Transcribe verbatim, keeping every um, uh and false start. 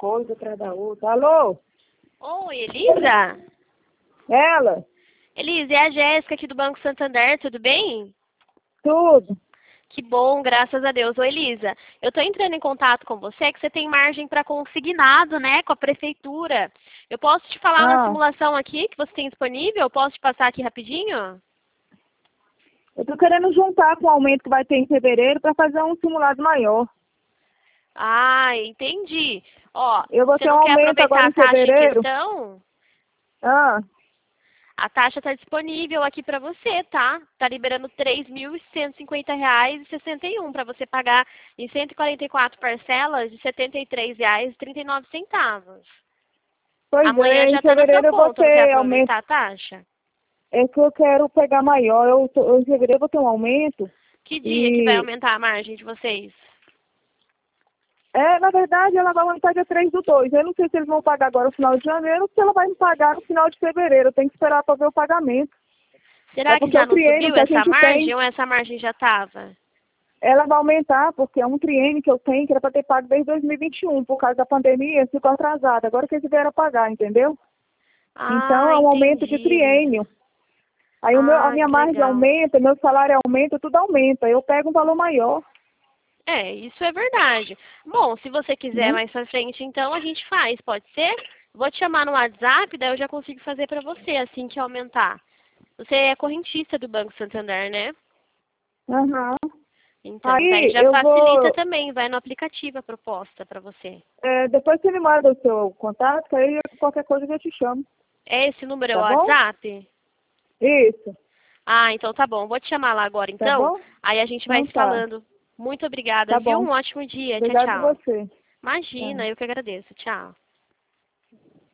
coisa atrás da outra. Alô? Oi, Elisa? Ela? Elisa, é a Jéssica aqui do Banco Santander, tudo bem? Tudo. Que bom, graças a Deus. Ô, Elisa, eu estou entrando em contato com você que você tem margem para consignado, né, com a prefeitura. Eu posso te falar Ah. na simulação aqui que você tem disponível? Eu posso te passar aqui rapidinho? Eu tô querendo juntar com o aumento que vai ter em fevereiro para fazer um simulado maior. Ah, entendi. Ó, Eu vou você ter um não quer aumento aproveitar agora a em taxa em fevereiro. questão? Ah, A taxa está disponível aqui para você, tá? Está liberando três mil cento e cinquenta reais e sessenta e um para você pagar em cento e quarenta e quatro parcelas de setenta e três reais e trinta e nove centavos. pois Amanhã é, já em está na sua fevereiro eu vou conta, não quer ter aumento. aproveitar a taxa? É que eu quero pegar maior. Eu, tô, eu em fevereiro eu vou ter um aumento. Que dia que vai E, aumentar a margem de vocês? é, na verdade, ela vai aumentar dia três do dois. Eu não sei se eles vão pagar agora no final de janeiro ou se ela vai me pagar no final de fevereiro. Eu tenho que esperar para ver o pagamento. É Será que porque já o não triênio subiu que a essa gente tem, margem ou essa margem já estava? ela vai aumentar, porque é um triênio que eu tenho que era para ter pago desde dois mil e vinte e um. Por causa da pandemia, ficou atrasado. Agora que eles vieram pagar, entendeu? Então, Ah, é um aumento de entendi, Elisa. triênio. Aí o meu, a Ah, minha que margem legal. aumenta, meu salário aumenta, tudo aumenta. Eu pego um valor maior, É, isso é verdade. Bom, se você quiser né? mais pra frente, então a gente faz, pode ser? Vou te chamar no WhatsApp, daí eu já consigo fazer pra você assim que aumentar. Você é correntista do Banco Santander, né? Aham. Então, daí Aí já eu facilita vou, também, vai no aplicativo a proposta pra você. é, depois você me manda o seu contato, que aí qualquer coisa eu te chamo, É esse número é o tá bom? WhatsApp? Isso, Ah, então tá bom. Vou te chamar lá agora tá então. bom? Aí a gente vai Não se tá, falando. Muito obrigada, tá viu? bom. Um ótimo dia. Tchau, Obrigado a tchau. você. Tá. Imagina, eu que agradeço. Tchau.